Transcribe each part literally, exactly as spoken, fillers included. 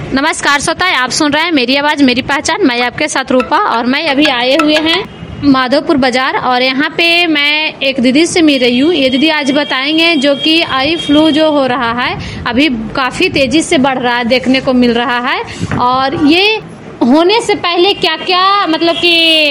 नमस्कार श्रोता, आप सुन रहे हैं मेरी आवाज मेरी पहचान। मैं आपके साथ रूपा और मैं अभी आए हुए हैं माधोपुर बाजार और यहाँ पे मैं एक दीदी से मिल रही हूँ। ये दीदी आज बताएंगे जो कि आई फ्लू जो हो रहा है अभी काफ़ी तेज़ी से बढ़ रहा है, देखने को मिल रहा है। और ये होने से पहले क्या क्या मतलब कि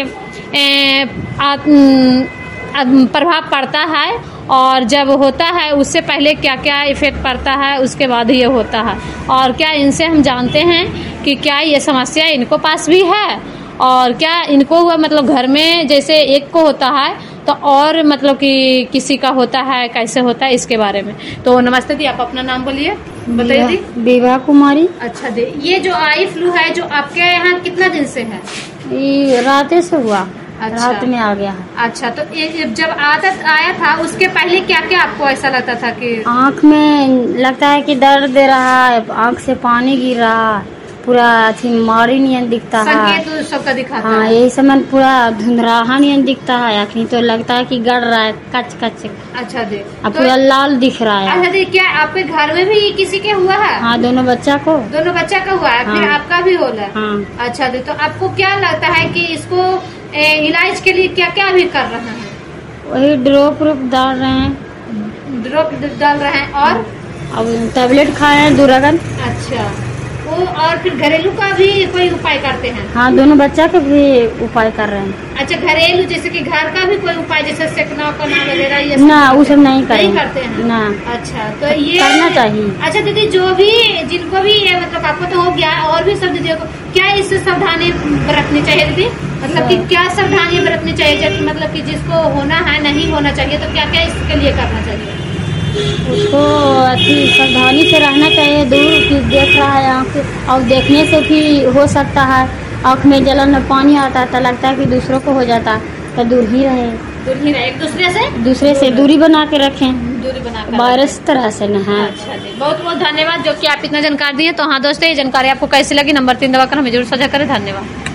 प्रभाव पड़ता है और जब होता है उससे पहले क्या क्या इफेक्ट पड़ता है, उसके बाद ये होता है। और क्या इनसे हम जानते हैं कि क्या ये समस्या इनको पास भी है और क्या इनको हुआ मतलब घर में जैसे एक को होता है तो और मतलब कि किसी का होता है, कैसे होता है इसके बारे में। तो नमस्ते दी, आप अपना नाम बोलिए, बताइए दी। विवाह कुमारी। अच्छा दी, ये जो आई फ्लू है जो आपके यहाँ कितना दिन से है? ये रात से हुआ। अच्छा। रात में आ गया है। अच्छा, तो ये जब आदत आया था उसके पहले क्या क्या आपको ऐसा लगता था कि आँख में लगता है कि दर्द दे रहा है, आँख से पानी गिर रहा है, पूरा अथी मारी नियन दिखता है, संकेत सबका दिखाता हाँ है। यही समय पूरा धुंधराहा नियन दिखता है, आँख तो लगता है कि गड़ रहा है कच कच। अच्छा दी, अब पूरा लाल दिख रहा है। अच्छा दी, क्या आपके घर में भी किसी के हुआ है? हाँ, दोनों बच्चा को। दोनों बच्चा का हुआ है, फिर हाँ। आपका भी होला? हाँ। अच्छा दी, तो आपको क्या लगता है कि इसको ए, इलाज के लिए क्या क्या भी कर रहे हैं? वही ड्रॉप व्रोप डाल रहे हैं। ड्रॉप डाल रहे हैं और अब टैबलेट खाए हैं दुरागन। अच्छा, वो और फिर घरेलू का भी कोई उपाय करते हैं? हाँ, दोनों बच्चा का भी उपाय कर रहे हैं। अच्छा, घरेलू जैसे कि घर का भी कोई उपाय जैसे सेकना कना वगैरह ये ना, वो सब नहीं नहीं करते हैं ना। अच्छा, तो ये करना चाहिए। अच्छा दीदी, जो भी जिनको भी ये मतलब आपको तो हो गया और भी सब दीदियों को क्या इससे सावधानी बरतनी चाहिए दीदी? मतलब कि क्या सावधानी बरतनी चाहिए जब मतलब कि जिसको होना है नहीं होना चाहिए तो क्या क्या इसके लिए करना चाहिए? उसको अच्छी सावधानी से रहना चाहिए, दूर की देख रहा है आँख, और देखने से भी हो सकता है आँख में जलन में पानी आता है तो लगता है कि दूसरों को हो जाता है, तो दूर ही रहे। दूर ही रहे, एक दूसरे से दूसरे से दूरी बना के रखें, दूरी बना कर वायरस तरह से न है। अच्छा जी, बहुत बहुत धन्यवाद जो कि आप इतना जानकारी दिए। तो हाँ दोस्तों, ये जानकारी आपको कैसी लगी नंबर तीन दबाकर हमें जरूर साझा करें। धन्यवाद।